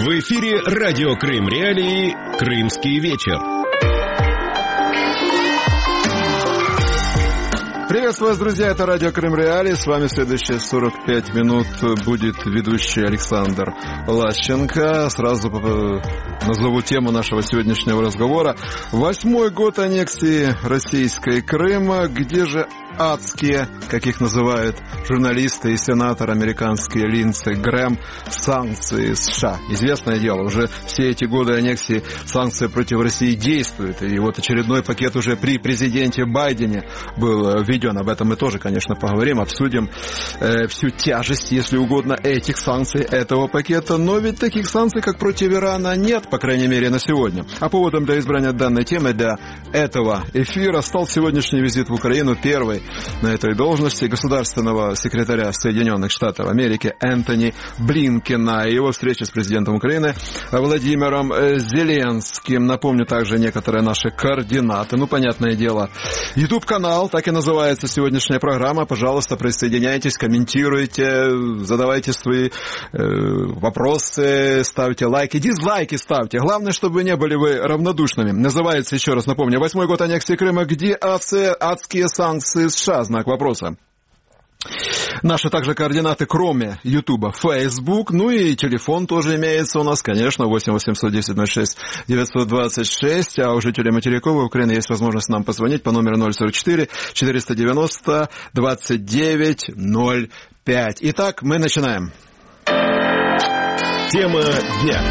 В эфире радио Крым Реалии «Крымский вечер». Приветствую вас, друзья, это радио Крым Реалии. С вами следующие 45 минут будет ведущий Александр Лащенко. Сразу назову тему нашего сегодняшнего разговора. 8-й год аннексии российской Крыма. Где же адские, как их называют журналисты и сенатор американский Линдси Грэм, санкции США? Известное дело, уже все эти годы аннексии санкции против России действуют. И вот очередной пакет уже при президенте Байдене был введен. Об этом мы тоже, конечно, поговорим, обсудим всю тяжесть, если угодно, этих санкций, этого пакета. Но ведь таких санкций, как против Ирана, нет, по крайней мере, на сегодня. А поводом для избрания данной темы для этого эфира стал сегодняшний визит в Украину, первый на этой должности, государственного секретаря Соединенных Штатов Америки Энтони Блинкена и его встреча с президентом Украины Владимиром Зеленским. Напомню также некоторые наши координаты. Ну, понятное дело, YouTube-канал, так и называется сегодняшняя программа. Пожалуйста, присоединяйтесь, комментируйте, задавайте свои вопросы, ставьте лайки, дизлайки ставьте. Главное, чтобы вы не были равнодушными. Называется, еще раз напомню, 8-й год аннексии Крыма. Где адские санкции США? Знак вопроса. Наши также координаты, кроме Ютуба, Facebook, ну и телефон тоже имеется у нас, конечно, 8 800 10 06 926, а у жителей материковой Украины есть возможность нам позвонить по номеру 044 490 29 05. Итак, мы начинаем. Тема дня.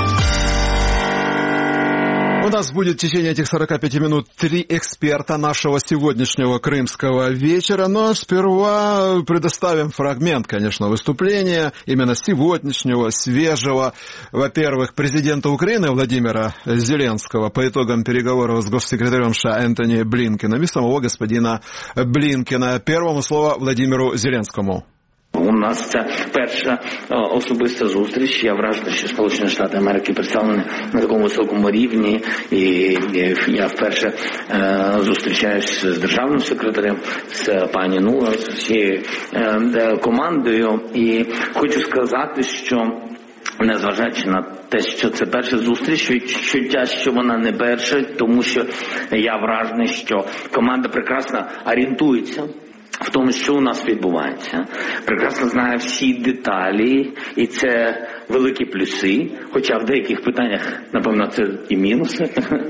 У нас будет в течение этих 45 минут 3 эксперта нашего сегодняшнего крымского вечера, но сперва предоставим фрагмент, конечно, выступления именно сегодняшнего, свежего, во-первых, президента Украины Владимира Зеленского по итогам переговоров с госсекретарем США Энтони Блинкеном и самого господина Блинкена. Первому слово Владимиру Зеленскому. У нас це перша особиста зустріч. Я вражений, що Сполучені Штати Америки представлені на такому високому рівні. І я вперше зустрічаюсь з державним секретарем, з пані Нула, з всією командою. І хочу сказати, що незважаючи на те, що це перша зустріч, відчуття, що вона не перша, тому що я вражений, що команда прекрасно орієнтується в тому, що у нас відбувається. Прекрасно знає всі деталі, і це великі плюси, хоча в деяких питаннях, напевно, це і мінуси.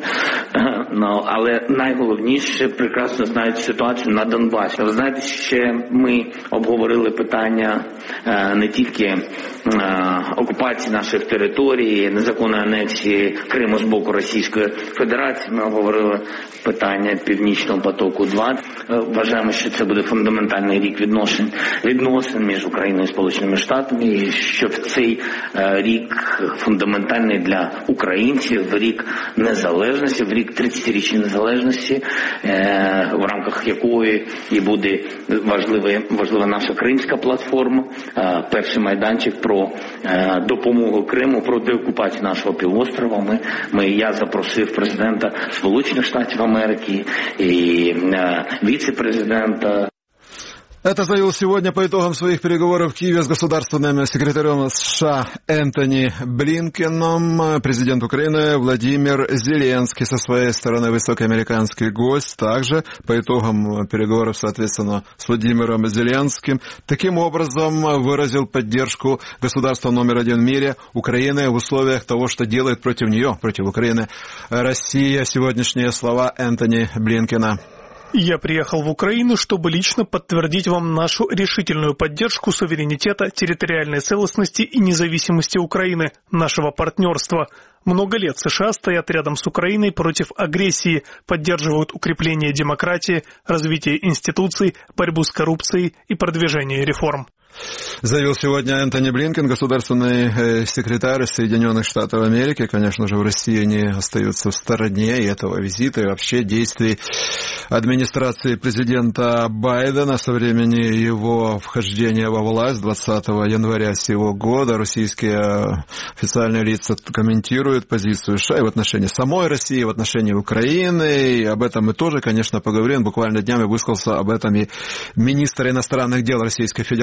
Але найголовніше, прекрасно знають ситуацію на Донбасі. Ви знаєте, ще ми обговорили питання не тільки окупації наших територій, незаконної анексії Криму з боку Російської Федерації. Ми обговорили питання Північного потоку-2. Вважаємо, що це буде фундаментальний рік відносин між Україною і Сполученими Штатами, і що в цей рік фундаментальний для українців, в рік незалежності, в рік 30-річної незалежності, в рамках якої і буде важлива наша кримська платформа, перший майданчик про допомогу Криму, про деокупацію нашого півострова. Я запросив президента Сполучених Штатів Америки и вице-президента. Это заявил сегодня по итогам своих переговоров в Киеве с государственным секретарем США Энтони Блинкеном президент Украины Владимир Зеленский. Со своей стороны высокий американский гость также по итогам переговоров, соответственно, с Владимиром Зеленским таким образом выразил поддержку государства номер один в мире Украины в условиях того, что делает против нее, против Украины Россия. Сегодняшние слова Энтони Блинкена. Я приехал в Украину, чтобы лично подтвердить вам нашу решительную поддержку суверенитета, территориальной целостности и независимости Украины, нашего партнерства. Много лет США стоят рядом с Украиной против агрессии, поддерживают укрепление демократии, развитие институций, борьбу с коррупцией и продвижение реформ. Заявил сегодня Энтони Блинкен, государственный секретарь Соединенных Штатов Америки. Конечно же, в России не остаются в стороне и этого визита, и вообще действий администрации президента Байдена со времени его вхождения во власть 20 января сего года. Российские официальные лица комментируют позицию США и в отношении самой России, и в отношении Украины. И об этом мы тоже, конечно, поговорим. Буквально днями высказался об этом и министр иностранных дел Российской Федерации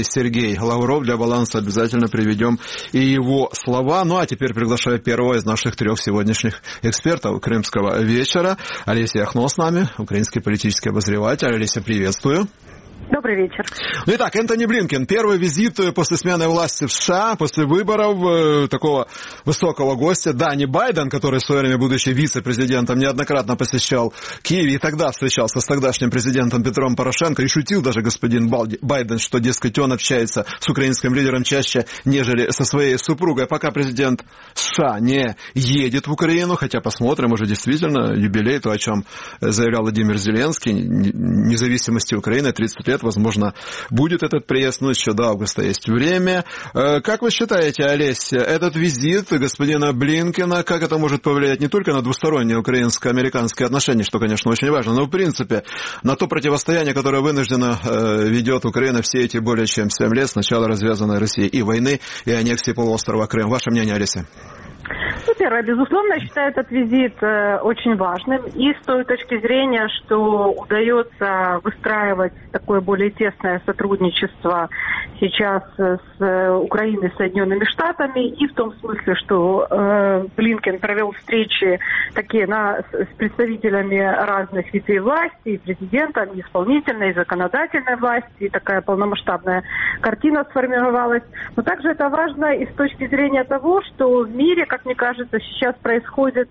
Сергей Лавров. Для баланса обязательно приведем и его слова. Ну а теперь приглашаю первого из наших 3 сегодняшних экспертов Крымского вечера. Олеся Яхно с нами, украинский политический обозреватель. Олеся, приветствую. Добрый вечер. Ну итак, Энтони Блинкен. Первый визит после смены власти в США, после выборов такого высокого гостя. Да, не Байден, который в свое время, будучи вице-президентом, неоднократно посещал Киев и тогда встречался с тогдашним президентом Петром Порошенко. И шутил даже господин Байден, что, дескать, он общается с украинским лидером чаще, нежели со своей супругой. Пока президент США не едет в Украину, хотя посмотрим, уже действительно юбилей, то, о чем заявлял Владимир Зеленский, независимости Украины, 30 лет. Возможно, будет этот приезд, но еще до августа есть время. Как вы считаете, Олеся, этот визит господина Блинкена, как это может повлиять не только на двусторонние украинско-американские отношения, что, конечно, очень важно, но, в принципе, на то противостояние, которое вынуждена ведет Украина все эти более чем 7 лет с начала развязанной России и войны, и аннексии полуострова Крым? Ваше мнение, Олеся? Ну, первое, безусловно, я считаю этот визит очень важным. И с той точки зрения, что удается выстраивать такое более тесное сотрудничество сейчас с Украиной и Соединенными Штатами, и в том смысле, что Блинкен провел встречи такие с представителями разных ветвей власти, и президентом, и исполнительной, и законодательной власти, и такая полномасштабная картина сформировалась. Но также это важно и с точки зрения того, что в мире, как мне кажется, сейчас происходит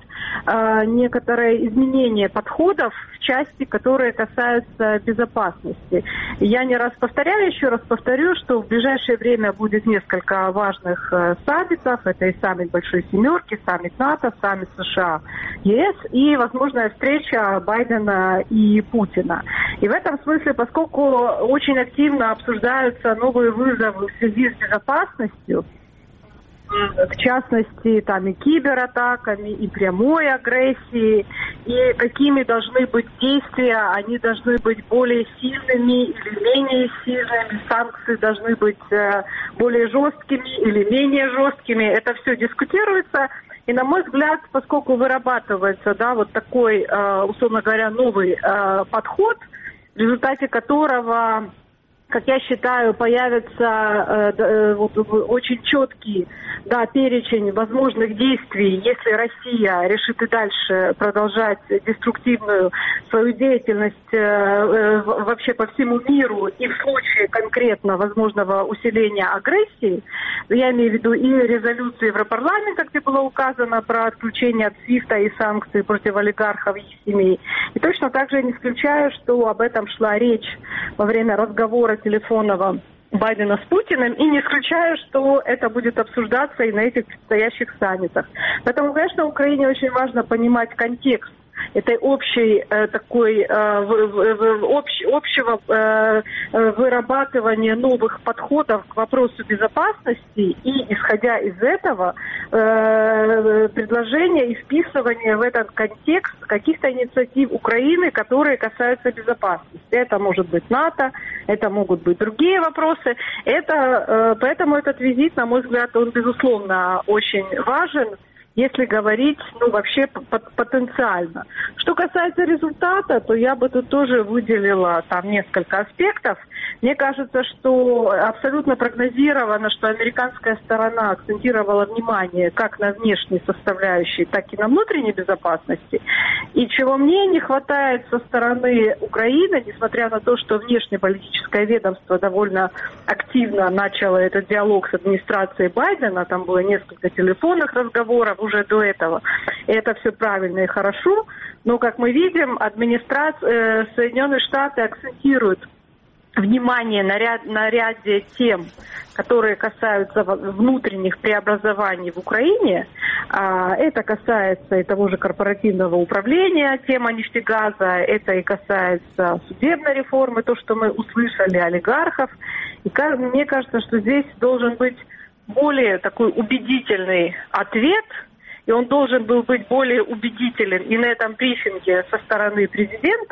некоторое изменение подходов в части, которые касаются безопасности. Я не раз повторяю, еще раз повторю, что в ближайшее время будет несколько важных саммитов. Это и саммит Большой Семерки, саммит НАТО, саммит США, ЕС и возможная встреча Байдена и Путина. И в этом смысле, поскольку очень активно обсуждаются новые вызовы в связи с безопасностью, в частности, там и кибератаками, и прямой агрессией, и какими должны быть действия, они должны быть более сильными или менее сильными, санкции должны быть более жесткими или менее жесткими. Это все дискутируется. И, на мой взгляд, поскольку вырабатывается, вот такой, условно говоря, новый подход, в результате которого, как я считаю, появится очень четкий перечень возможных действий, если Россия решит и дальше продолжать деструктивную свою деятельность вообще по всему миру и в случае конкретно возможного усиления агрессии. Я имею в виду и резолюцию Европарламента, где было указано про отключение от СВИФТа и санкций против олигархов и их семей. И точно так же я не исключаю, что об этом шла речь во время разговора телефонного Байдена с Путиным, и не исключаю, что это будет обсуждаться и на этих предстоящих саммитах. Поэтому, конечно, Украине очень важно понимать контекст этой общей общего вырабатывания новых подходов к вопросу безопасности и, исходя из этого, предложения и вписывания в этот контекст каких-то инициатив Украины, которые касаются безопасности. Это может быть НАТО, это могут быть другие вопросы. Поэтому этот визит, на мой взгляд, он, безусловно, очень важен, если говорить, вообще потенциально. Что касается результата, то я бы тут тоже выделила несколько аспектов. Мне кажется, что абсолютно прогнозировано, что американская сторона акцентировала внимание как на внешней составляющей, так и на внутренней безопасности. И чего мне не хватает со стороны Украины, несмотря на то, что внешнеполитическое ведомство довольно активно начало этот диалог с администрацией Байдена, там было несколько телефонных разговоров уже до этого, и это все правильно и хорошо, но, как мы видим, администрация Соединенные Штаты акцентирует внимание на ряде тем, которые касаются внутренних преобразований в Украине. Это касается и того же корпоративного управления, тема нефтегаза, это и касается судебной реформы, то, что мы услышали, олигархов. И мне кажется, что здесь должен быть более такой убедительный ответ, и он должен был быть более убедителен и на этом брифинге со стороны президента,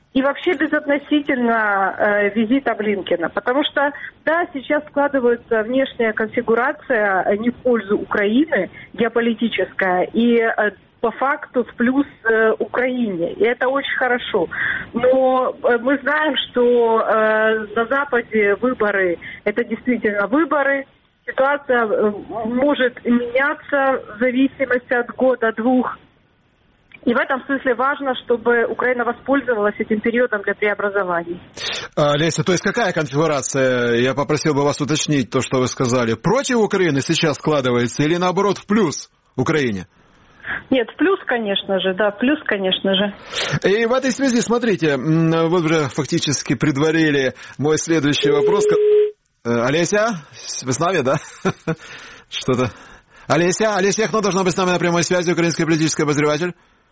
И вообще безотносительно визита Блинкена. Потому что, да, сейчас складывается внешняя конфигурация не в пользу Украины, геополитическая, и по факту в плюс Украине. И это очень хорошо. Но мы знаем, что на Западе выборы – это действительно выборы. Ситуация может меняться в зависимости от года-двух. И в этом смысле важно, чтобы Украина воспользовалась этим периодом для преобразований. Леся, то есть какая конфигурация, я попросил бы вас уточнить то, что вы сказали, против Украины сейчас складывается или наоборот в плюс Украине? Нет, в плюс, конечно же, да, в плюс, конечно же. И в этой связи, смотрите, вы уже фактически предварили мой следующий вопрос. Олеся, вы с нами, да? Что-то... Олеся Яхно должна быть с нами на прямой связи, украинский политический обозреватель.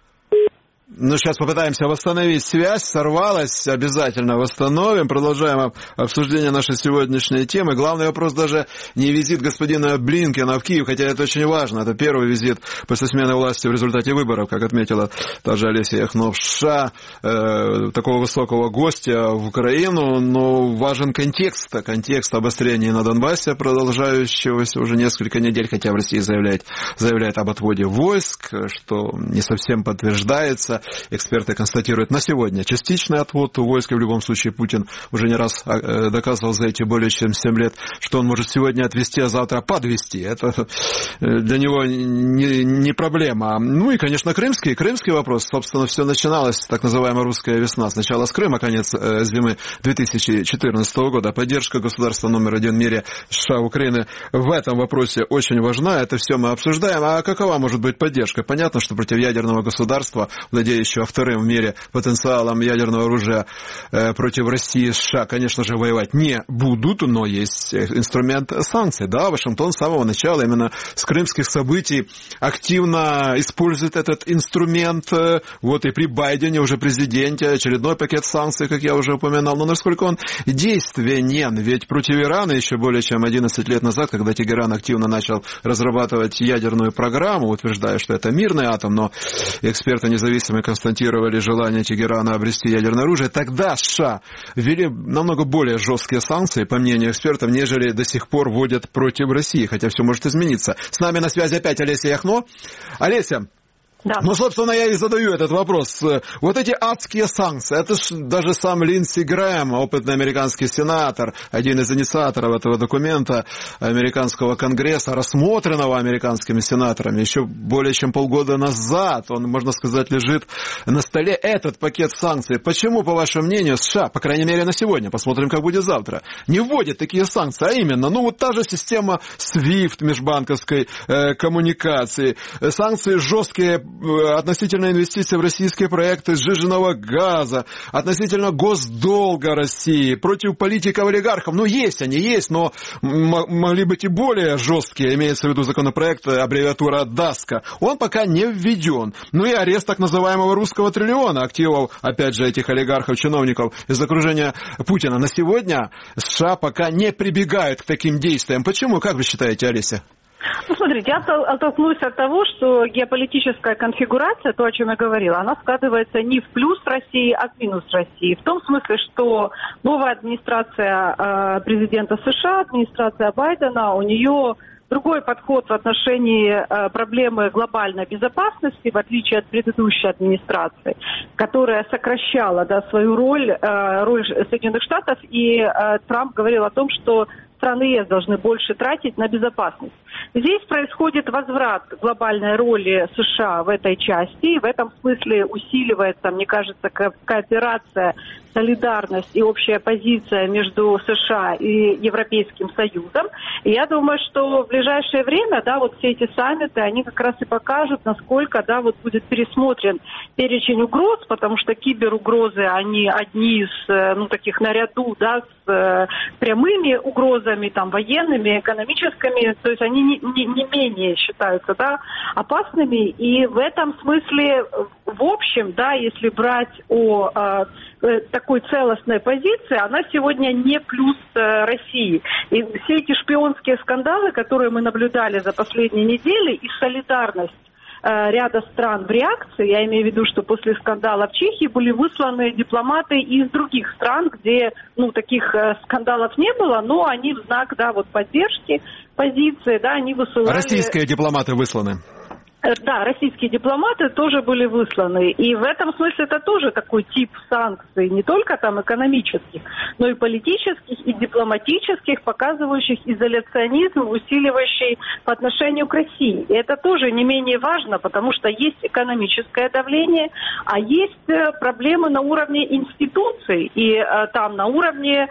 Ну, сейчас попытаемся восстановить связь. Сорвалась, обязательно восстановим. Продолжаем обсуждение нашей сегодняшней темы. Главный вопрос даже не визит господина Блинкена в Киев, хотя это очень важно. Это первый визит после смены власти в результате выборов, как отметила та же Олеся Яхно в США, такого высокого гостя в Украину. Но важен контекст обострения на Донбассе, продолжающегося уже несколько недель, хотя в России заявляет об отводе войск, что не совсем подтверждается. Эксперты констатируют на сегодня частичный отвод войск, и в любом случае Путин уже не раз доказывал за эти более чем 7 лет, что он может сегодня отвести, а завтра подвести. Это для него не проблема. Ну и, конечно, крымский вопрос. Собственно, все начиналось, так называемая русская весна. Сначала с Крыма, конец зимы 2014 года. Поддержка государства номер 1 в мире США Украины в этом вопросе очень важна. Это все мы обсуждаем. А какова может быть поддержка? Понятно, что против ядерного государства, владеющего вторым в мире потенциалом ядерного оружия против России и США, конечно же, воевать не будут, но есть инструмент санкций. Да, Вашингтон с самого начала, именно с крымских событий, активно использует этот инструмент. Вот и при Байдене, уже президенте, очередной пакет санкций, как я уже упоминал. Но насколько он действенен? Ведь против Ирана еще более чем 11 лет назад, когда Тегеран активно начал разрабатывать ядерную программу, утверждая, что это мирный атом, но эксперты независимые констатировали желание Тегерана обрести ядерное оружие, тогда США ввели намного более жесткие санкции, по мнению экспертов, нежели до сих пор вводят против России, хотя все может измениться. С нами на связи опять Олеся Яхно. Олеся, да. Ну, собственно, я и задаю этот вопрос. Вот эти адские санкции, это ж даже сам Линдси Грэм, опытный американский сенатор, один из инициаторов этого документа американского конгресса, рассмотренного американскими сенаторами еще более чем полгода назад. Он, можно сказать, лежит на столе, этот пакет санкций. Почему, по вашему мнению, США, по крайней мере на сегодня, посмотрим, как будет завтра, не вводят такие санкции? А именно, ну вот та же система SWIFT межбанковской коммуникации, санкции жесткие относительно инвестиций в российские проекты сжиженного газа, относительно госдолга России, против политиков-олигархов. Ну, есть они, есть, но могли быть и более жесткие, имеется в виду законопроект, аббревиатура ДАСКО. Он пока не введен. Ну и арест так называемого русского триллиона, активов, опять же, этих олигархов, чиновников из окружения Путина. На сегодня США пока не прибегают к таким действиям. Почему? Как вы считаете, Олеся? Ну, смотрите, я оттолкнусь от того, что геополитическая конфигурация, то, о чем я говорила, она складывается не в плюс России, а в минус России. В том смысле, что новая администрация президента США, администрация Байдена, у нее другой подход в отношении проблемы глобальной безопасности, в отличие от предыдущей администрации, которая сокращала свою роль Соединенных Штатов, и Трамп говорил о том, что страны ЕС должны больше тратить на безопасность. Здесь происходит возврат глобальной роли США в этой части, и в этом смысле усиливается, мне кажется, кооперация, солидарность и общая позиция между США и Европейским Союзом. И я думаю, что в ближайшее время, вот все эти саммиты, они как раз и покажут, насколько, будет пересмотрен перечень угроз, потому что киберугрозы, они одни из, таких наряду, с прямыми угрозами, военными, экономическими, то есть они не менее считаются, опасными. И в этом смысле, в общем, если брать о такой целостной позиции, она сегодня не плюс России. И все эти шпионские скандалы, которые мы наблюдали за последние недели, и солидарность ряда стран в реакции, я имею в виду, что после скандала в Чехии были высланы дипломаты из других стран, где, таких скандалов не было, но они в знак, поддержки позиции, они высылали... Российские дипломаты высланы. Да, российские дипломаты тоже были высланы. И в этом смысле это тоже такой тип санкций, не только там экономических, но и политических, и дипломатических, показывающих изоляционизм, усиливающий по отношению к России. И это тоже не менее важно, потому что есть экономическое давление, а есть проблемы на уровне институций и там на уровне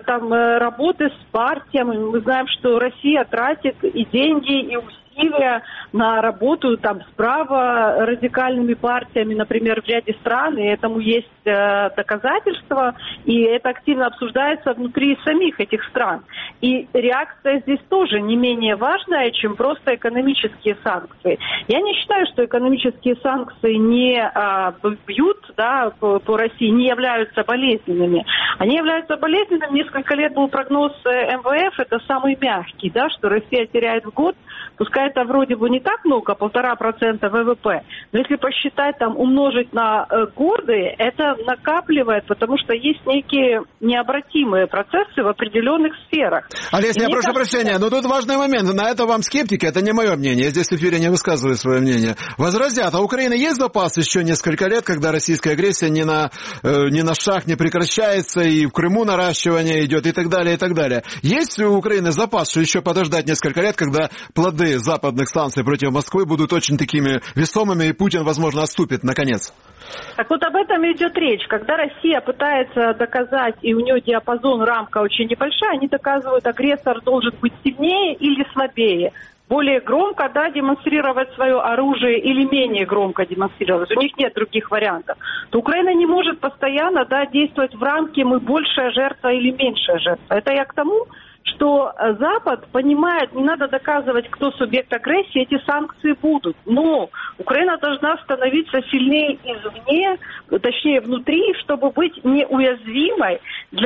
работы с партиями. Мы знаем, что Россия тратит и деньги, и усилия на работу с праворадикальными партиями, например, в ряде стран, и этому есть доказательства, и это активно обсуждается внутри самих этих стран. И реакция здесь тоже не менее важная, чем просто экономические санкции. Я не считаю, что экономические санкции не бьют по России, не являются болезненными. Они являются болезненными. Несколько лет был прогноз МВФ, это самый мягкий, что Россия теряет в год, пускай это вроде бы не так много, 1,5% ВВП, но если посчитать, умножить на годы, это накапливает, потому что есть некие необратимые процессы в определенных сферах. Олеся, я прошу прощения, но тут важный момент. На это вам скептики, это не мое мнение, я здесь в эфире не высказываю свое мнение. Возразят, а у Украины есть запас еще несколько лет, когда российская агрессия ни на шаг не прекращается, и в Крыму наращивание идет, и так далее, и так далее. Есть у Украины запас, что еще подождать несколько лет, когда плоды западных санкций против Москвы будут очень такими весомыми, и Путин, возможно, отступит наконец? Так вот об этом идет речь. Когда Россия пытается доказать, и у нее диапазон, рамка очень небольшая, они доказывают, агрессор должен быть сильнее или слабее. Более громко, демонстрировать свое оружие или менее громко демонстрировать. У них нет других вариантов. То Украина не может постоянно, действовать в рамке «мы большая жертва» или меньшая жертва. Это я к тому, что Запад понимает, не надо доказывать, кто субъект агрессии, эти санкции будут. Но Украина должна становиться сильнее извне, точнее внутри, чтобы быть неуязвимой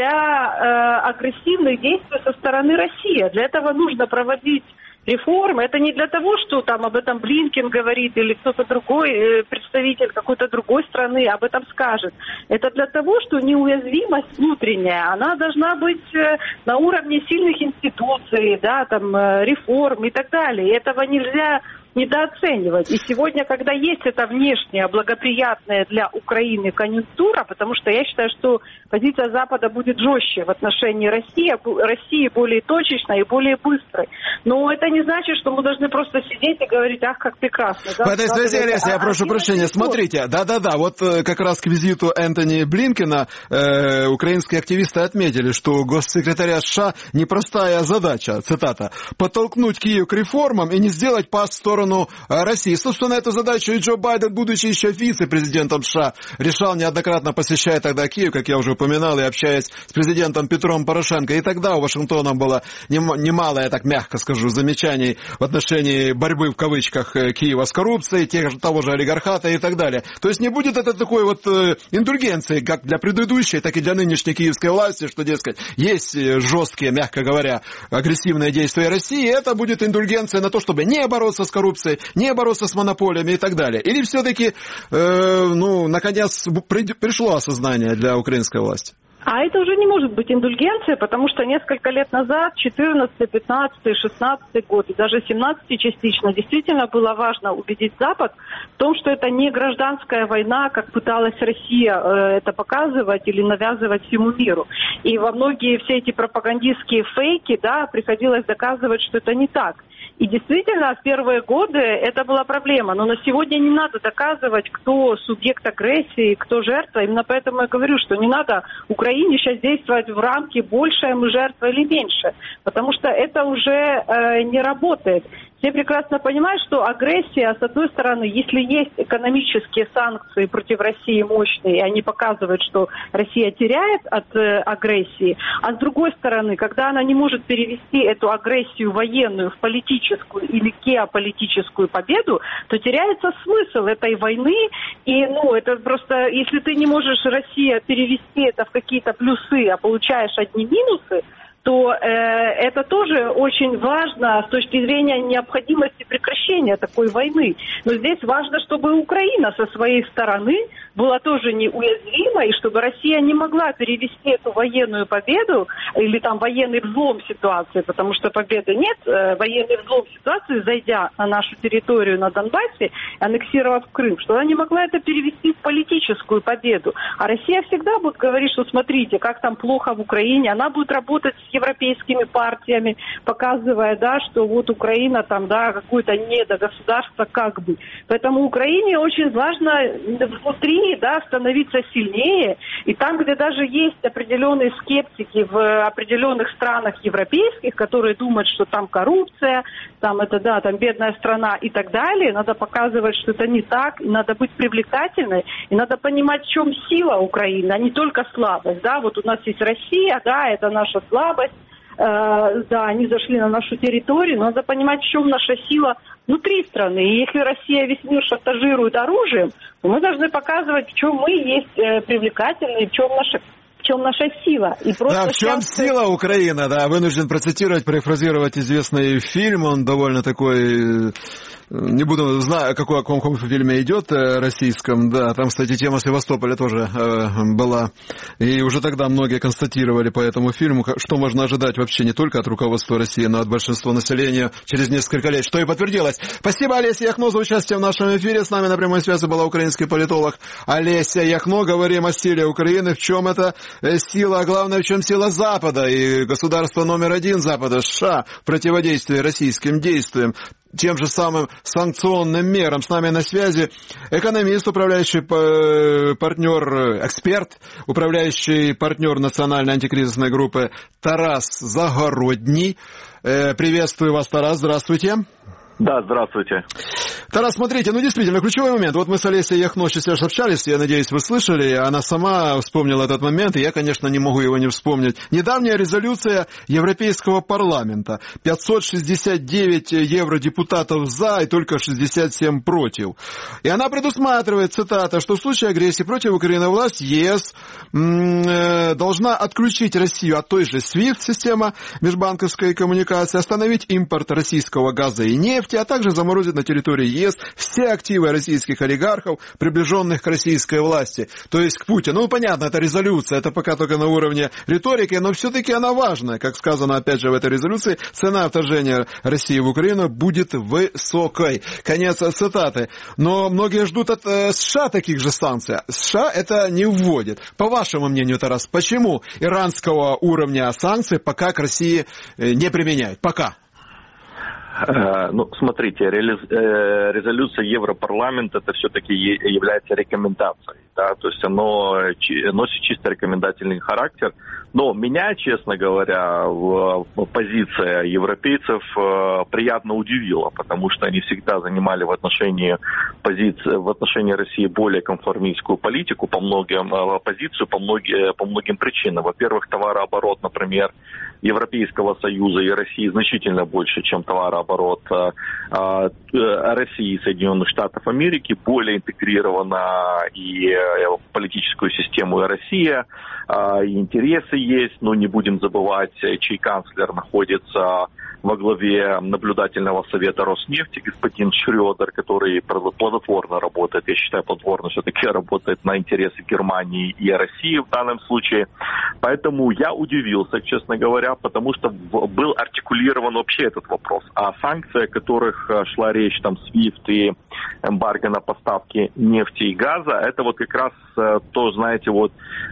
для агрессивных действий со стороны России. Для этого нужно проводить реформы. Это не для того, что об этом Блинкен говорит или кто-то другой, представитель какой-то другой страны об этом скажет. Это для того, что неуязвимость внутренняя, она должна быть на уровне сильных институций, реформ и так далее. И этого нельзя недооценивать. И сегодня, когда есть эта внешняя, благоприятная для Украины конъюнктура, потому что я считаю, что позиция Запада будет жестче в отношении России более точечной и более быстрой. Но это не значит, что мы должны просто сидеть и говорить, ах, как прекрасно. В этой связи, Олеся, я прошу прощения, смотрите, вот как раз к визиту Энтони Блинкена украинские активисты отметили, что у госсекретаря США непростая задача, цитата, подтолкнуть Киев к реформам и не сделать пас в сторону России. Собственно, эту задачу и Джо Байден, будучи еще вице-президентом США, решал, неоднократно посещая тогда Киев, как я уже упоминал, и общаясь с президентом Петром Порошенко. И тогда у Вашингтона было немало, я так мягко скажу, замечаний в отношении борьбы, в кавычках, Киева с коррупцией, того же олигархата и так далее. То есть не будет это такой индульгенции, как для предыдущей, так и для нынешней киевской власти, что, дескать, есть жесткие, мягко говоря, агрессивные действия России, и это будет индульгенция на то, чтобы не бороться с коррупцией, не бороться с монополиями и так далее. Или все-таки, наконец, пришло осознание для украинской власти? А это уже не может быть индульгенцией, потому что несколько лет назад, 14, 15, 16 год и даже 17 частично, действительно было важно убедить Запад в том, что это не гражданская война, как пыталась Россия это показывать или навязывать всему миру. И во многие все эти пропагандистские фейки, приходилось доказывать, что это не так. И действительно, в первые годы это была проблема. Но на сегодня не надо доказывать, кто субъект агрессии, кто жертва. Именно поэтому я говорю, что не надо Украине сейчас действовать в рамке большая мы жертва или меньше. Потому что это уже не работает. Все прекрасно понимают, что агрессия, с одной стороны, если есть экономические санкции против России мощные, и они показывают, что Россия теряет от агрессии, а с другой стороны, когда она не может перевести эту агрессию военную в политическую или геополитическую победу, то теряется смысл этой войны. И, это просто, если ты не можешь, Россия, перевести это в какие-то плюсы, а получаешь одни минусы, то это тоже очень важно с точки зрения необходимости прекращения такой войны. Но здесь важно, чтобы Украина со своей стороны была тоже неуязвима, и чтобы Россия не могла перевести эту военную победу или там военный взлом ситуации, потому что победы нет, военный взлом ситуации, зайдя на нашу территорию на Донбассе, аннексировав Крым, что она не могла это перевести в политическую победу. А Россия всегда будет говорить, что смотрите, как там плохо в Украине, она будет работать с европейскими партиями, показывая, да, что вот Украина там, да, какое-то недогосударство как бы. Поэтому Украине очень важно внутри, да, становиться сильнее. И там, где даже есть определенные скептики в определенных странах европейских, которые думают, что там коррупция, там это, да, там бедная страна и так далее, надо показывать, что это не так, и надо быть привлекательной, и надо понимать, в чем сила Украины, а не только слабость, да, вот у нас есть Россия, да, это наша слабость, да, они зашли на нашу территорию, но надо понимать, в чем наша сила внутри страны. И если Россия весь мир шантажирует оружием, то мы должны показывать, в чем мы есть привлекательные, в чем наша сила. И просто да, в чем сила Украины, да, вынужден процитировать, перефразировать известный фильм, он довольно такой... Не буду знать, о каком фильме идет российском, да, там, кстати, тема Севастополя тоже была, и уже тогда многие констатировали по этому фильму, что можно ожидать вообще не только от руководства России, но и от большинства населения через несколько лет, что и подтвердилось. Спасибо, Олеся Яхно, за участие в нашем эфире. С нами на прямой связи была украинский политолог Олеся Яхно. Говорим о силе Украины, в чем это сила, а главное, в чем сила Запада и государство номер один Запада, США, в противодействии российским действиям, тем же самым санкционным мерам. С нами на связи экономист, управляющий партнер, эксперт, управляющий партнер национальной антикризисной группы Тарас Загородний. Приветствую вас, Тарас, здравствуйте. Да, здравствуйте. Тарас, смотрите, ну действительно, ключевой момент. Вот мы с Олесей Яхно сейчас общались, я надеюсь, вы слышали, она сама вспомнила этот момент, и я, конечно, не могу его не вспомнить. Недавняя резолюция Европейского парламента. 569 евродепутатов за и только 67 против. И она предусматривает, цитата, что в случае агрессии против Украины власть ЕС должна отключить Россию от той же SWIFT, система межбанковской коммуникации, остановить импорт российского газа и нефти, а также заморозить на территории ЕС все активы российских олигархов, приближенных к российской власти, то есть к Путину. Ну, понятно, это резолюция, это пока только на уровне риторики, но все-таки она важная. Как сказано, опять же, в этой резолюции, цена вторжения России в Украину будет высокой. Конец цитаты. Но многие ждут от США таких же санкций. США это не вводит. По вашему мнению, Тарас, почему иранского уровня санкций пока к России не применяют? Пока. Ну, смотрите, резолюция Европарламента это все-таки является рекомендацией, да, то есть оно носит чисто рекомендательный характер, но меня, честно говоря, позиция европейцев приятно удивила, потому что они всегда занимали в отношении России более конформистскую политику позицию по многим причинам. Во-первых, товарооборот, например, Европейского Союза и России значительно больше, чем товарооборот России и Соединенных Штатов Америки, более интегрирована и в политическую систему и Россия, и интересы есть, но не будем забывать, чей канцлер находится во главе наблюдательного совета Роснефти, господин Шрёдер, который плодотворно работает, я считаю, плодотворно все-таки работает на интересы Германии и России в данном случае. Поэтому я удивился, честно говоря, потому что был артикулирован вообще этот вопрос. А санкции, о которых шла речь, там, SWIFT и эмбарго на поставки нефти и газа, это вот как раз то, знаете, вот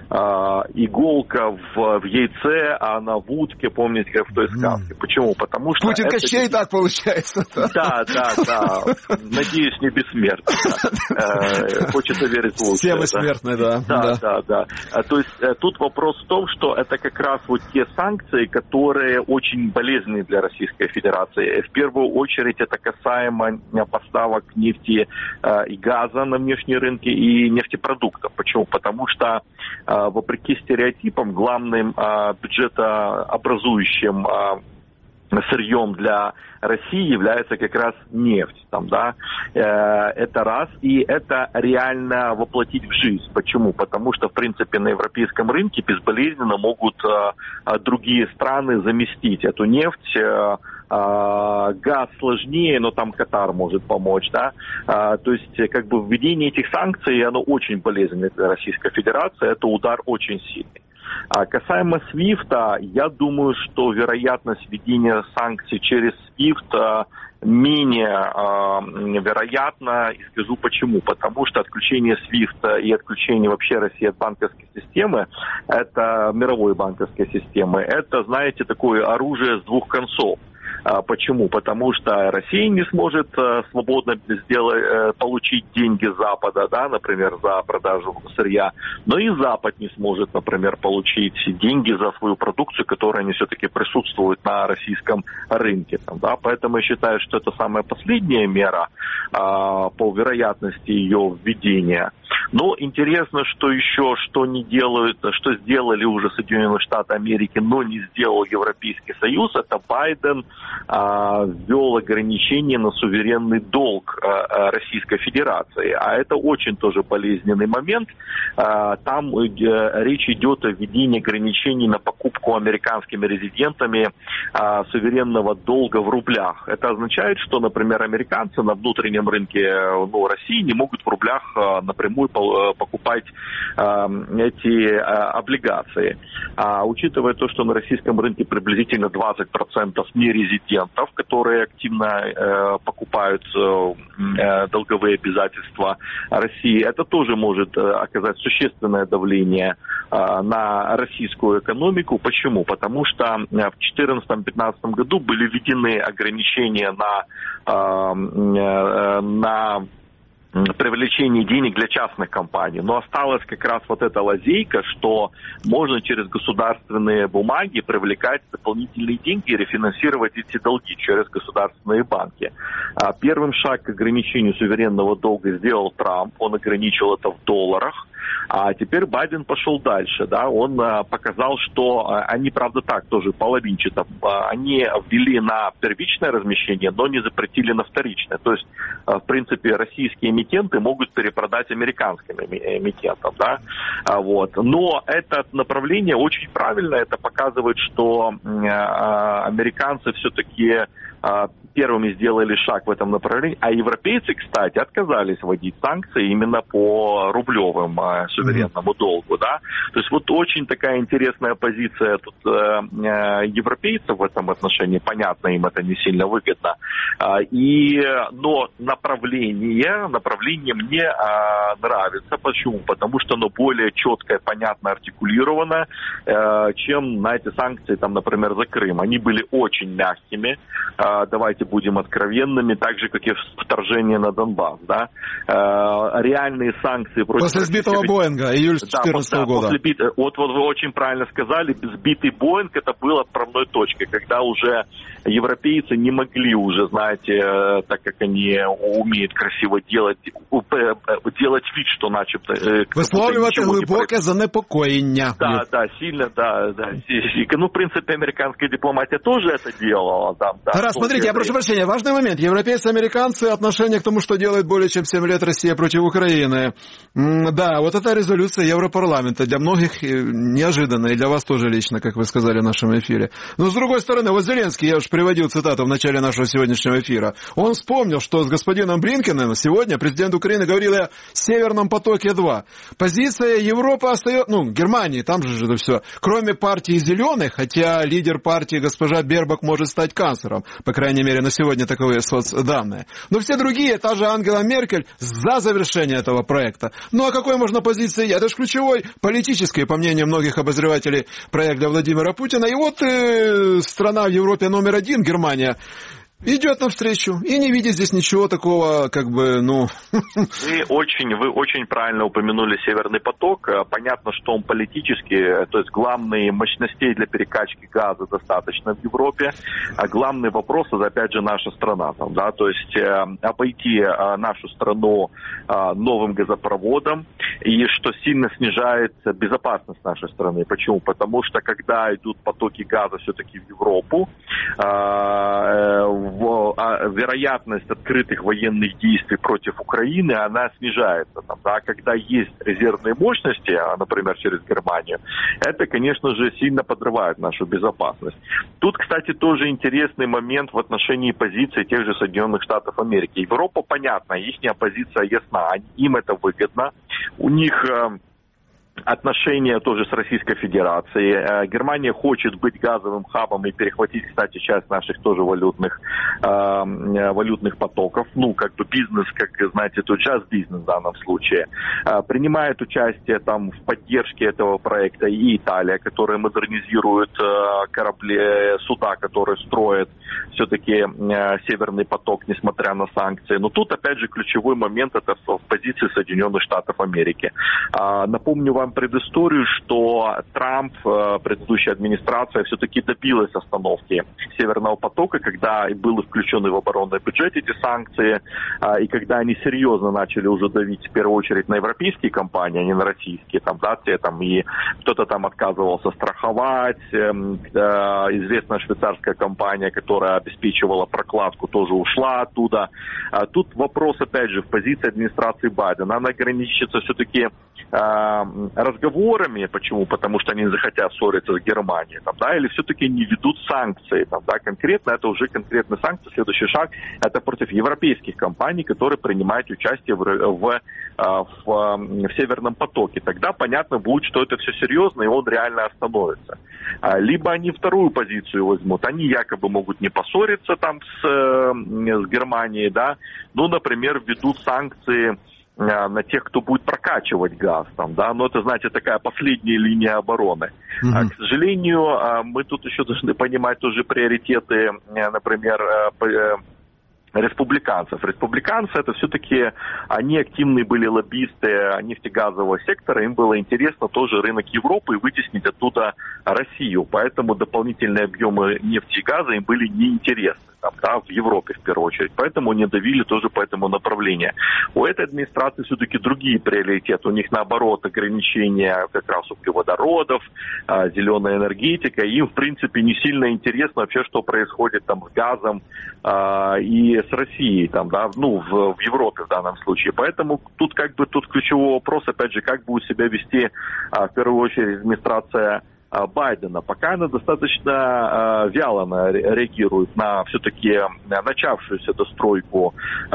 иголка в яйце, а на вудке, помните, как в той сказке. Почему? Потому что Путин Кощей так получается. Да. Надеюсь, не бессмертный. Хочется верить в лучшее. Все мы смертны, да. Да. То есть тут вопрос в том, что это как раз вот те санкции, которые очень болезненны для Российской Федерации. В первую очередь это касаемо поставок нефти и газа на внешние рынки и нефтепродуктов. Почему? Потому что, вопреки стереотипам, главным бюджетообразующим сырьем для России является как раз нефть. Там, да? Это раз. И это реально воплотить в жизнь. Почему? Потому что, в принципе, на европейском рынке безболезненно могут другие страны заместить эту нефть. Газ сложнее, но там Катар может помочь, да. То есть, как бы введение этих санкций, оно очень болезненно для Российской Федерации, это удар очень сильный. Касаемо SWIFT, я думаю, что вероятность введения санкций через SWIFT менее вероятно, и скажу почему. Потому что отключение SWIFT и отключение вообще России от банковской системы, это мировой банковской системы, это, знаете, такое оружие с двух концов. Почему? Потому что Россия не сможет свободно получить деньги Запада, да, например, за продажу сырья, но и Запад не сможет, например, получить деньги за свою продукцию, которая не все-таки присутствует на российском рынке. Да. Поэтому я считаю, что это самая последняя мера по вероятности ее введения. Но интересно, что еще, что не делают, что сделали уже Соединенные Штаты Америки, но не сделал Европейский Союз, это Байден ввел ограничения на суверенный долг Российской Федерации. А это очень тоже болезненный момент. Там речь идет о введении ограничений на покупку американскими резидентами суверенного долга в рублях. Это означает, что, например, американцы на внутреннем рынке России не могут в рублях напрямую покупать эти облигации. Учитывая то, что на российском рынке приблизительно 20% нерезидентов, которые активно покупают долговые обязательства России, это тоже может оказать существенное давление на российскую экономику. Почему? Потому что в 2014-2015 году были введены ограничения на привлечение денег для частных компаний. Но осталась как раз вот эта лазейка, что можно через государственные бумаги привлекать дополнительные деньги и рефинансировать эти долги через государственные банки. Первым шаг к ограничению суверенного долга сделал Трамп. Он ограничил это в долларах. А теперь Байден пошел дальше, да, он показал, что они, правда, так тоже половинчато, они ввели на первичное размещение, но не запретили на вторичное. То есть, в принципе, российские эмитенты могут перепродать американским эмитентам, да, вот. Но это направление очень правильное, это показывает, что американцы все-таки первыми сделали шаг в этом направлении, а европейцы, кстати, отказались вводить санкции именно по рублевым суверенному долгу, да. То есть вот очень такая интересная позиция тут европейцев в этом отношении, понятно, им это не сильно выгодно. Но направление мне нравится. Почему? Потому что оно более четко и понятно артикулировано, чем на эти санкции, там, например, за Крым. Они были очень мягкими, давайте будем откровенными, так же, как и вторжение на Донбасс, да. Реальные санкции против... После сбитого Боинга, июль 2014 года. Вот вы очень правильно сказали, сбитый Боинг, это было отправной точкой, когда уже европейцы не могли уже, знаете, так как они умеют красиво делать вид, что начебто... Висловлювати глибоке занепокоєння. Да, сильно, да. Ну, в принципе, американская дипломатия тоже это делала. Да, Тарас, смотрите, я прошу прощения, важный момент. Европейцы, американцы, отношение к тому, что делает более чем 7 лет Россия против Украины. Да, вот эта резолюция Европарламента для многих неожиданная, и для вас тоже лично, как вы сказали в нашем эфире. Но, с другой стороны, вот Зеленский, я уж приводил цитату в начале нашего сегодняшнего эфира, он вспомнил, что с господином Блинкеном сегодня президент Украины говорил о Северном потоке-2. Позиция Европы остается, Германии, там же это все, кроме партии «Зеленых», хотя лидер партии госпожа Бербак может стать канцлером, по крайней мере, на сегодня таковые соцданные. Но все другие, та же Ангела Меркель, за завершение этого проекта. Ну, а какой можно позиции? Это же ключевой политический, по мнению многих обозревателей, проект для Владимира Путина. И вот страна в Европе номер 1, Германия, идет навстречу и не видит здесь ничего такого, Вы очень правильно упомянули Северный поток. Понятно, что он политический, то есть главные мощностей для перекачки газа достаточно в Европе. А главный вопрос, это опять же наша страна. То есть обойти нашу страну новым газопроводом. и что сильно снижается безопасность нашей страны. Почему? Потому что когда идут потоки газа все-таки в Европу, вероятность открытых военных действий против Украины, она снижается. Да? Когда есть резервные мощности, например, через Германию, это, конечно же, сильно подрывает нашу безопасность. Тут, кстати, тоже интересный момент в отношении позиции тех же Соединенных Штатов Америки. Европа, понятно, их позиция ясна, им это выгодно. У них отношения тоже с Российской Федерацией. Германия хочет быть газовым хабом и перехватить, кстати, часть наших тоже валютных потоков. Ну, как бы бизнес, как знаете, тут just бизнес в данном случае. Принимает участие там в поддержке этого проекта и Италия, которая модернизирует корабли, суда, которые строят все-таки Северный поток, несмотря на санкции. Но тут, опять же, ключевой момент — это в позиции Соединенных Штатов Америки. Напомню вам предысторию, что Трамп, предыдущая администрация, все-таки добилась остановки Северного потока, когда были включены в оборонный бюджет эти санкции, и когда они серьезно начали уже давить в первую очередь на европейские компании, а не на российские, там, да, те, там, и кто-то там отказывался страховать, известная швейцарская компания, которая обеспечивала прокладку, тоже ушла оттуда. Тут вопрос, опять же, в позиции администрации Байдена, она ограничится все-таки разговорами. Почему? Потому что они не захотят ссориться с Германией, там, да, или все-таки не ведут санкции, там, да, конкретно, это уже конкретные санкции. Следующий шаг — это против европейских компаний, которые принимают участие в Северном потоке. Тогда понятно будет, что это все серьезно, и он реально остановится. Либо они вторую позицию возьмут, они якобы могут не поссориться там с Германией, да, ну, например, введут санкции на тех, кто будет прокачивать газ, там, да, но это, знаете, такая последняя линия обороны. К сожалению, мы тут еще должны понимать тоже приоритеты, например, республиканцев. Республиканцы — это все-таки, они активные были лоббисты нефтегазового сектора, им было интересно тоже рынок Европы и вытеснить оттуда Россию, поэтому дополнительные объемы нефти и газа им были неинтересны. Там, да, в Европе в первую очередь. Поэтому они давили тоже по этому направлению. У этой администрации все-таки другие приоритеты. У них, наоборот, ограничения как раз углеводородов, зеленая энергетика. Им, в принципе, не сильно интересно вообще, что происходит там с газом и с Россией, там, да, ну, в Европе в данном случае. Поэтому тут как бы ключевой вопрос, опять же, как будет себя вести в первую очередь администрация Байдена. Пока она достаточно вяло реагирует на все-таки начавшуюся достройку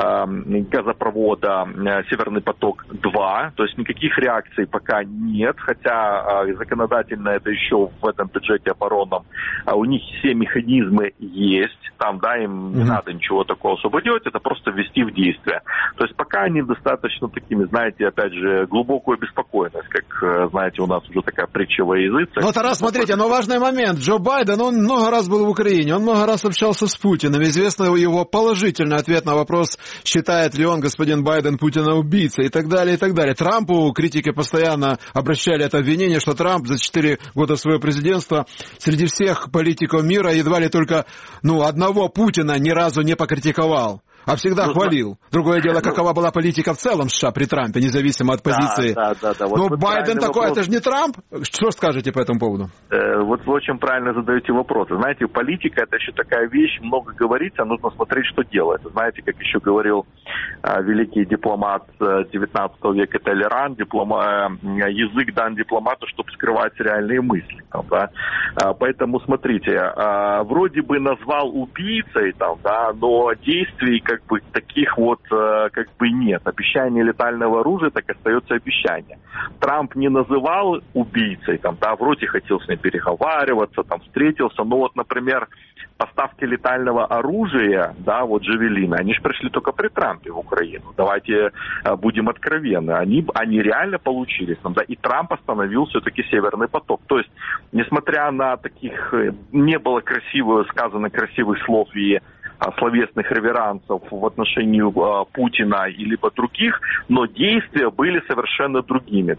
газопровода Северный поток-2. То есть никаких реакций пока нет, хотя законодательно это еще в этом бюджете оборонном у них все механизмы есть. Там, да, им не надо ничего такого особо делать, это просто ввести в действие. То есть пока они достаточно такими, знаете, опять же, глубокую обеспокоенность, как, знаете, у нас уже такая притча во языце. Ну, Тарас, смотрите, но важный момент. Джо Байден, он много раз был в Украине, он много раз общался с Путиным. Известно его положительный ответ на вопрос, считает ли он, господин Байден, Путина убийцей и так далее, и так далее. Трампу критики постоянно обращали это обвинение, что Трамп за 4 года своего президентства среди всех политиков мира едва ли только, одного Путина ни разу не покритиковал. А всегда хвалил. Другое дело, какова была политика в целом США при Трампе, независимо от позиции. Да. Но Байден такой, вопрос. Это же не Трамп. Что скажете по этому поводу? Вот вы очень правильно задаете вопросы. Знаете, политика — это еще такая вещь, много говорится, нужно смотреть, что делать. Знаете, как еще говорил великий дипломат 19 века Толеран, язык дан дипломату, чтобы скрывать реальные мысли. Да? Поэтому смотрите, вроде бы назвал убийцей, но действий как бы таких вот как бы нет. Обещание летального оружия так остается обещание. Трамп не называл убийцей, вроде хотел с ним переговариваться, встретился, но вот, например, поставки летального оружия, Джавелины, они же пришли только при Трампе в Украину. Давайте будем откровенны. Они реально получились. И Трамп остановил все-таки Северный поток. То есть, несмотря на таких, не было сказано красивых слов и словесных реверансов в отношении Путина и либо других, но действия были совершенно другими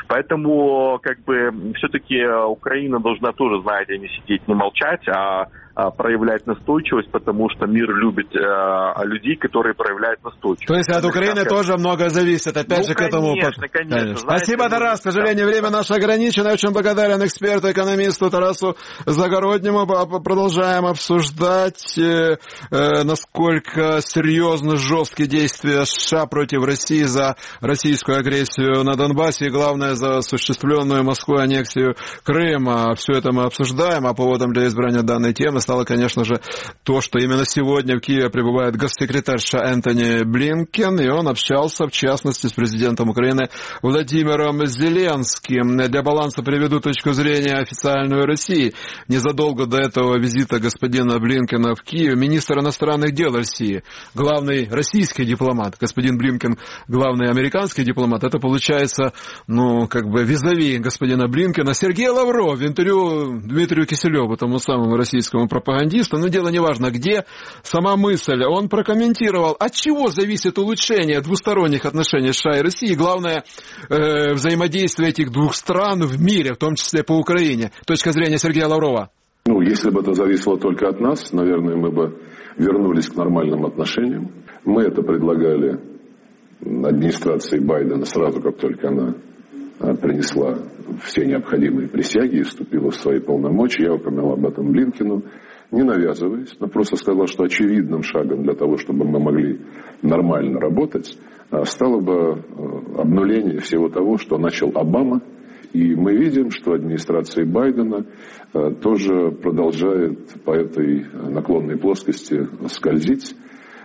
Поэтому, все-таки Украина должна тоже, знаете, не сидеть, не молчать, а проявлять настойчивость, потому что мир любит людей, которые проявляют настойчивость. То есть от Украины тоже многое зависит, опять же, к этому... Конечно. Спасибо, Тарас. К сожалению, время наше ограничено. Я очень благодарен эксперту, экономисту Тарасу Загороднему. Продолжаем обсуждать, насколько серьезны жесткие действия США против России за российскую агрессию на Донбассе и, главное, за осуществленную Москвой аннексию Крыма. Все это мы обсуждаем, а поводом для избрания данной темы стало, конечно же, то, что именно сегодня в Киеве прибывает госсекретарь США Энтони Блинкен, и он общался, в частности, с президентом Украины Владимиром Зеленским. Для баланса приведу точку зрения официальную России. Незадолго до этого визита господина Блинкена в Киев министр иностранных дел России, главный российский дипломат, господин Блинкен, главный американский дипломат, это получается, визави господина Блинкена Сергей Лавров в интервью Дмитрию Киселеву, тому самому российскому пропагандисту. Но дело не важно где, сама мысль. Он прокомментировал, от чего зависит улучшение двусторонних отношений США и России, главное, взаимодействие этих двух стран в мире, в том числе по Украине. Точка зрения Сергея Лаврова. Если бы это зависело только от нас, наверное, мы бы вернулись к нормальным отношениям. Мы это предлагали администрации Байдена сразу, как только она принесла все необходимые присяги и вступила в свои полномочия. Я упомянул об этом Блинкену, не навязываясь, но просто сказал, что очевидным шагом для того, чтобы мы могли нормально работать, стало бы обнуление всего того, что начал Обама. И мы видим, что администрация Байдена тоже продолжает по этой наклонной плоскости скользить.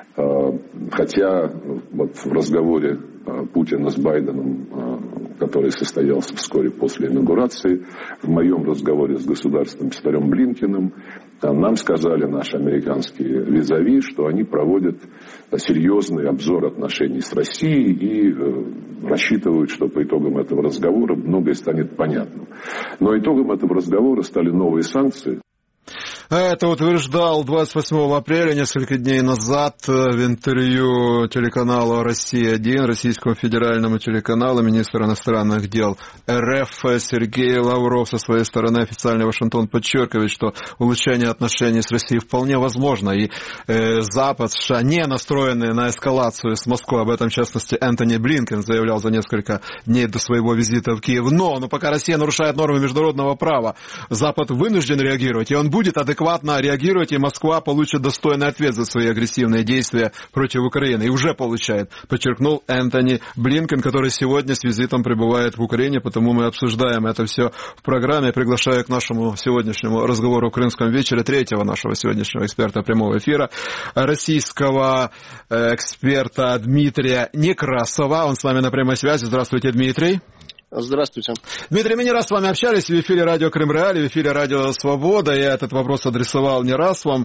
Хотя в разговоре Путина с Байденом, который состоялся вскоре после инаугурации, в моем разговоре с государственным секретарем Блинкеном, нам сказали наши американские визави, что они проводят серьезный обзор отношений с Россией и рассчитывают, что по итогам этого разговора многое станет понятным. Но итогом этого разговора стали новые санкции. Это утверждал 28 апреля, несколько дней назад, в интервью телеканалу «Россия-1», российскому федеральному телеканалу, министр иностранных дел РФ Сергей Лавров. Со своей стороны официальный Вашингтон подчеркивает, что улучшение отношений с Россией вполне возможно, и Запад, США не настроены на эскалацию с Москвой. Об этом, в частности, Энтони Блинкен заявлял за несколько дней до своего визита в Киев. Но пока Россия нарушает нормы международного права, Запад вынужден реагировать, и он будет адекватно реагировать, и Москва получит достойный ответ за свои агрессивные действия против Украины. И уже получает, подчеркнул Энтони Блинкен, который сегодня с визитом прибывает в Украине, потому мы обсуждаем это все в программе. Приглашаю к нашему сегодняшнему разговору в Крымском вечере третьего нашего сегодняшнего эксперта прямого эфира, российского эксперта Дмитрия Некрасова. Он с нами на прямой связи. Здравствуйте, Дмитрий. Здравствуйте. Дмитрий, мы не раз с вами общались в эфире радио Крым Реалии, в эфире радио Свобода. Я этот вопрос адресовал не раз вам.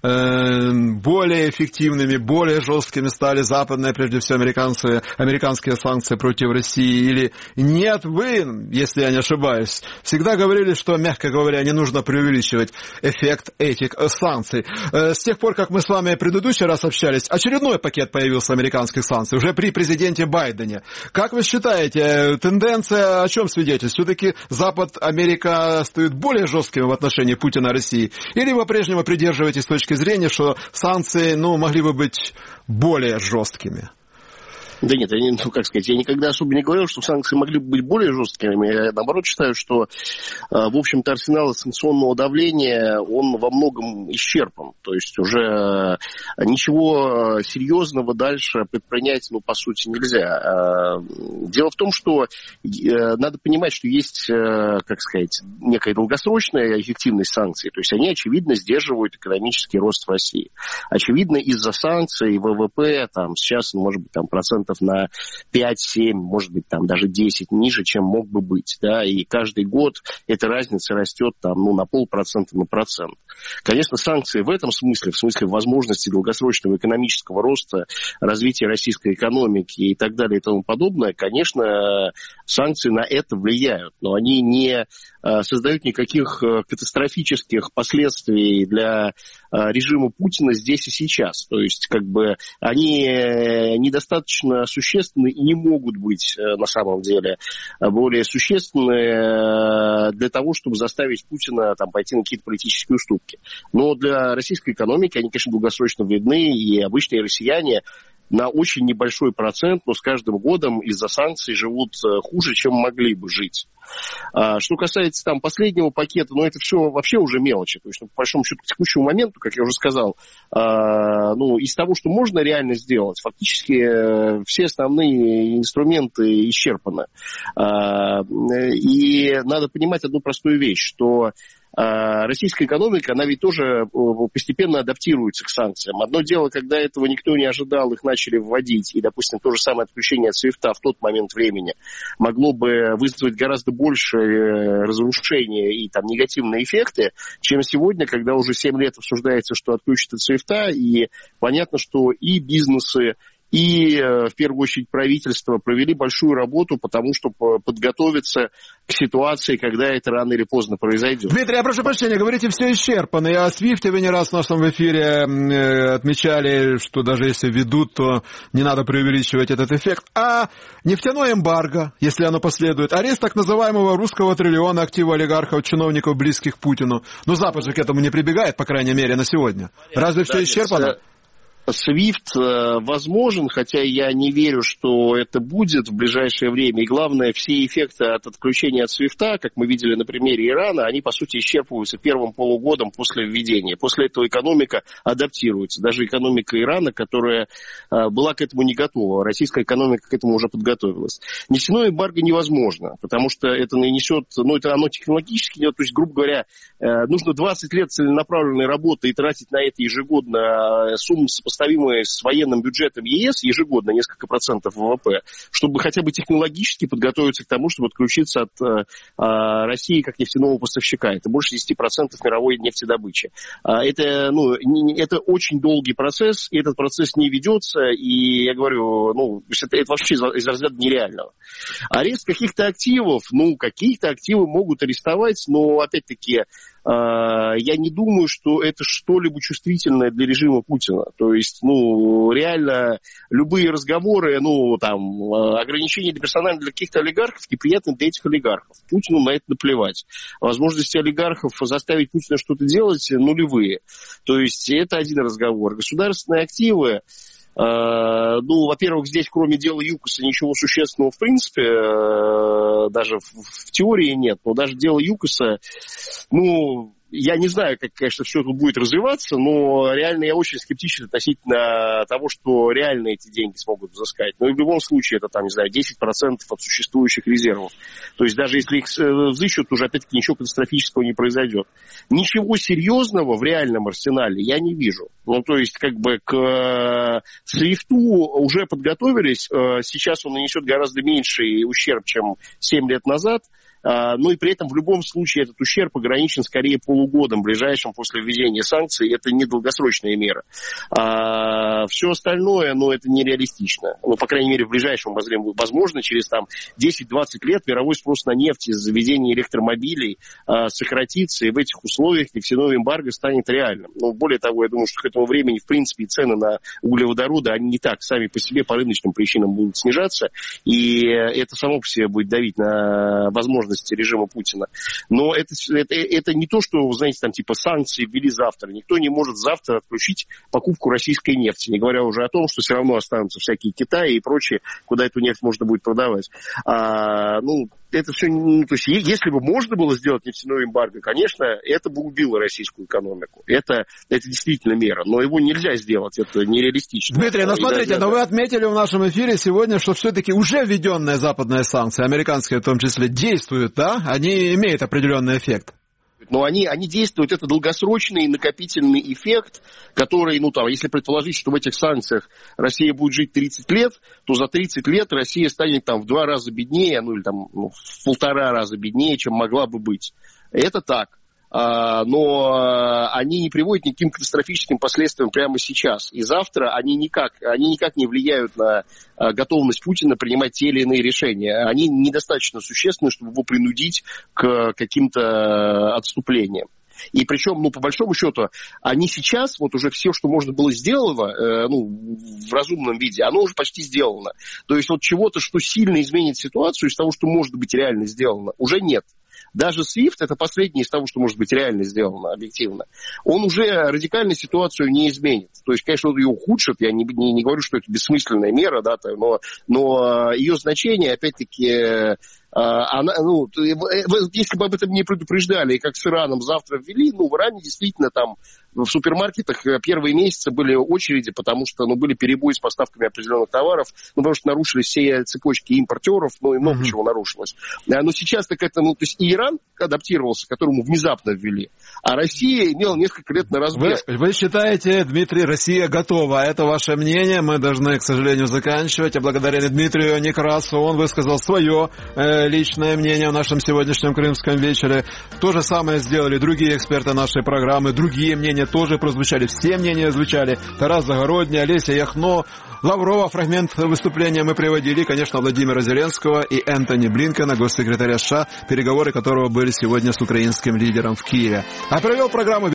Более эффективными, более жесткими стали западные, прежде всего, американские санкции против России или нет? Вы, если я не ошибаюсь, всегда говорили, что, мягко говоря, не нужно преувеличивать эффект этих санкций. С тех пор, как мы с вами в предыдущий раз общались, очередной пакет появился американских санкций, уже при президенте Байдене. Как вы считаете, тенденция о чем свидетельствует? Все-таки Запад, Америка стоят более жесткими в отношении Путина и России? Или вы по-прежнему придерживаетесь с точки зрения, что санкции, могли бы быть более жесткими? Да нет, я никогда особо не говорил, что санкции могли бы быть более жесткими. Я, наоборот, считаю, что, в общем-то, арсенал санкционного давления, он во многом исчерпан. То есть уже ничего серьезного дальше предпринять, по сути, нельзя. Дело в том, что надо понимать, что есть, некая долгосрочная эффективность санкций. То есть они, очевидно, сдерживают экономический рост в России. Очевидно, из-за санкций ВВП сейчас, может быть, процентов на 5-7, может быть, даже 10 ниже, чем мог бы быть. Да? И каждый год эта разница растет на 0,5% на процент. Конечно, санкции в этом смысле, в смысле возможности долгосрочного экономического роста, развития российской экономики и так далее и тому подобное, конечно, санкции на это влияют. Но они не создают никаких катастрофических последствий для режима Путина здесь и сейчас. То есть, как бы, они недостаточно существенны и не могут быть, на самом деле, более существенны для того, чтобы заставить Путина там, пойти на какие-то политические уступки. Но для российской экономики они, конечно, долгосрочно вредны, и обычные россияне на очень небольшой процент, но с каждым годом из-за санкций живут хуже, чем могли бы жить. Что касается там последнего пакета, это все вообще уже мелочи. То есть, по большому счету, к текущему моменту, как я уже сказал, из того, что можно реально сделать, фактически все основные инструменты исчерпаны. И надо понимать одну простую вещь, что российская экономика, она ведь тоже постепенно адаптируется к санкциям. Одно дело, когда этого никто не ожидал, их начали вводить, и, допустим, то же самое отключение от SWIFT в тот момент времени могло бы вызвать гораздо больше разрушения и там негативные эффекты, чем сегодня, когда уже 7 лет обсуждается, что отключат от SWIFT, и понятно, что и бизнесы, и, в первую очередь, правительство провели большую работу, потому что подготовиться к ситуации, когда это рано или поздно произойдет. Дмитрий, я прошу прощения, говорите, все исчерпано. И о Свифте вы не раз в нашем эфире отмечали, что даже если ведут, то не надо преувеличивать этот эффект. А нефтяное эмбарго, если оно последует, арест так называемого русского триллиона активов олигархов, чиновников, близких к Путину. Но Запад же к этому не прибегает, по крайней мере, на сегодня. Разве все исчерпано? SWIFT возможен, хотя я не верю, что это будет в ближайшее время. И главное, все эффекты от отключения от SWIFT, как мы видели на примере Ирана, они, по сути, исчерпываются первым полугодом после введения. После этого экономика адаптируется. Даже экономика Ирана, которая была к этому не готова. Российская экономика к этому уже подготовилась. Нефтяное эмбарго невозможно, потому что это нанесет, это оно технологически идет, то есть, грубо говоря, нужно 20 лет целенаправленной работы и тратить на это ежегодно сумму, сопоставимые с военным бюджетом ЕС, ежегодно несколько процентов ВВП, чтобы хотя бы технологически подготовиться к тому, чтобы отключиться от России как нефтяного поставщика. Это больше 10% мировой нефтедобычи. Это очень долгий процесс, и этот процесс не ведется, и я говорю, это вообще из разряда нереального. Арест каких-то активов, какие-то активы могут арестовать, но, опять-таки, я не думаю, что это что-либо чувствительное для режима Путина. То есть, реально, любые разговоры, ограничения персонально для каких-то олигархов неприятны для этих олигархов. Путину на это наплевать. Возможности олигархов заставить Путина что-то делать нулевые. То есть, это один разговор. Государственные активы, во-первых, здесь кроме дела ЮКОСа ничего существенного в принципе даже в теории нет, но даже дело ЮКОСа, я не знаю, как, конечно, все тут будет развиваться, но реально я очень скептичен относительно того, что реально эти деньги смогут взыскать. Но и в любом случае это, 10% от существующих резервов. То есть даже если их взыщут, уже опять-таки ничего катастрофического не произойдет. Ничего серьезного в реальном арсенале я не вижу. То есть к SWIFT уже подготовились, сейчас он нанесет гораздо меньший ущерб, чем 7 лет назад. И при этом в любом случае этот ущерб ограничен скорее полугодом ближайшим после введения санкций. Это не долгосрочная мера. Все остальное, это нереалистично. По крайней мере, в ближайшем обозримом, возможно, через 10-20 лет мировой спрос на нефть из-за введения электромобилей сократится, и в этих условиях нефтяное эмбарго станет реальным. Более того, я думаю, что к этому времени, в принципе, и цены на углеводороды, они не так сами по себе по рыночным причинам будут снижаться, и это само по себе будет давить на возможность режима Путина. Но это не то, что, санкции ввели завтра. Никто не может завтра отключить покупку российской нефти, не говоря уже о том, что все равно останутся всякие Китаи и прочие, куда эту нефть можно будет продавать. Это все, то есть, если бы можно было сделать нефтяное эмбарго, конечно, это бы убило российскую экономику. Это действительно мера, но его нельзя сделать, это нереалистично. Dmitry, смотрите, но вы отметили в нашем эфире сегодня, что все-таки уже введенные западные санкции, американские в том числе, действуют, да? Они имеют определенный эффект. Но они действуют, это долгосрочный накопительный эффект, который, если предположить, что в этих санкциях Россия будет жить 30 лет, то за 30 лет Россия станет в 2 раза беднее, в 1,5 раза беднее, чем могла бы быть. Это так. Но они не приводят ни к каким катастрофическим последствиям прямо сейчас. И завтра они никак не влияют на готовность Путина принимать те или иные решения. Они недостаточно существенны, чтобы его принудить к каким-то отступлениям. И причем, по большому счету, они сейчас, вот уже все, что можно было сделано, в разумном виде, оно уже почти сделано. То есть вот чего-то, что сильно изменит ситуацию из того, что может быть реально сделано, уже нет. Даже SWIFT, это последнее из того, что может быть реально сделано, объективно, он уже радикально ситуацию не изменит. То есть, конечно, он ее ухудшит, я не говорю, что это бессмысленная мера, да, но ее значение, опять-таки, если бы об этом не предупреждали, и как с Ираном завтра ввели, в Иране действительно там в супермаркетах первые месяцы были очереди, потому что были перебои с поставками определенных товаров, потому что нарушились все цепочки импортеров, и много чего нарушилось. Но сейчас так это, то есть и Иран адаптировался, которому внезапно ввели, а Россия имела несколько лет на разбег. Вы считаете, Дмитрий, Россия готова? Это ваше мнение, мы должны, к сожалению, заканчивать. Я благодарен Дмитрию Некрасову, он высказал свое личное мнение в нашем сегодняшнем крымском вечере. То же самое сделали другие эксперты нашей программы, другие мнения тоже прозвучали, все мнения звучали. Тарас Загородний, Олеся Яхно, Лаврова, фрагмент выступления мы приводили, конечно, Владимира Зеленского и Энтони Блинкена, госсекретаря США, переговоры которого были сегодня с украинским лидером в Киеве. А провел программу